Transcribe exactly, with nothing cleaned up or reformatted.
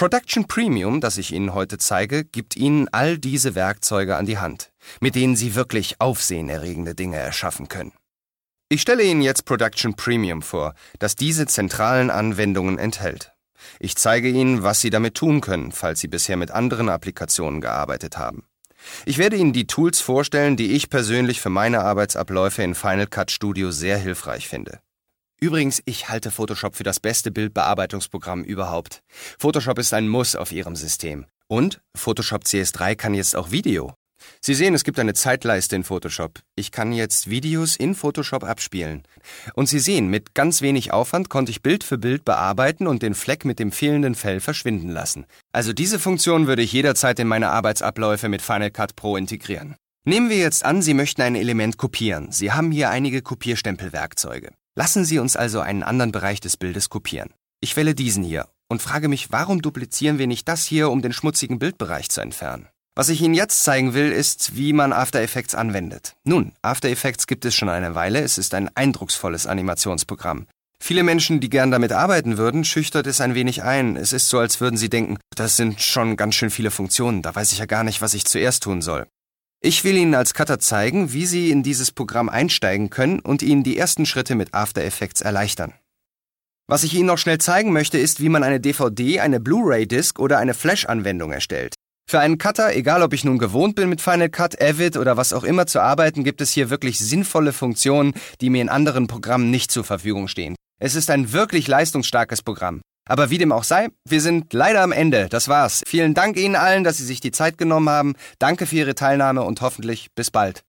Production Premium, das ich Ihnen heute zeige, gibt Ihnen all diese Werkzeuge an die Hand, mit denen Sie wirklich aufsehenerregende Dinge erschaffen können. Ich stelle Ihnen jetzt Production Premium vor, das diese zentralen Anwendungen enthält. Ich zeige Ihnen, was Sie damit tun können, falls Sie bisher mit anderen Applikationen gearbeitet haben. Ich werde Ihnen die Tools vorstellen, die ich persönlich für meine Arbeitsabläufe in Final Cut Studio sehr hilfreich finde. Übrigens, ich halte Photoshop für das beste Bildbearbeitungsprogramm überhaupt. Photoshop ist ein Muss auf Ihrem System. Und Photoshop C S drei kann jetzt auch Video. Sie sehen, es gibt eine Zeitleiste in Photoshop. Ich kann jetzt Videos in Photoshop abspielen. Und Sie sehen, mit ganz wenig Aufwand konnte ich Bild für Bild bearbeiten und den Fleck mit dem fehlenden Fell verschwinden lassen. Also diese Funktion würde ich jederzeit in meine Arbeitsabläufe mit Final Cut Pro integrieren. Nehmen wir jetzt an, Sie möchten ein Element kopieren. Sie haben hier einige Kopierstempelwerkzeuge. Lassen Sie uns also einen anderen Bereich des Bildes kopieren. Ich wähle diesen hier und frage mich, warum duplizieren wir nicht das hier, um den schmutzigen Bildbereich zu entfernen? Was ich Ihnen jetzt zeigen will, ist, wie man After Effects anwendet. Nun, After Effects gibt es schon eine Weile, es ist ein eindrucksvolles Animationsprogramm. Viele Menschen, die gern damit arbeiten würden, schüchtert es ein wenig ein. Es ist so, als würden sie denken, das sind schon ganz schön viele Funktionen, da weiß ich ja gar nicht, was ich zuerst tun soll. Ich will Ihnen als Cutter zeigen, wie Sie in dieses Programm einsteigen können und Ihnen die ersten Schritte mit After Effects erleichtern. Was ich Ihnen noch schnell zeigen möchte, ist, wie man eine D V D, eine Blu-ray-Disc oder eine Flash-Anwendung erstellt. Für einen Cutter, egal ob ich nun gewohnt bin mit Final Cut, Avid oder was auch immer zu arbeiten, gibt es hier wirklich sinnvolle Funktionen, die mir in anderen Programmen nicht zur Verfügung stehen. Es ist ein wirklich leistungsstarkes Programm. Aber wie dem auch sei, wir sind leider am Ende. Das war's. Vielen Dank Ihnen allen, dass Sie sich die Zeit genommen haben. Danke für Ihre Teilnahme und hoffentlich bis bald.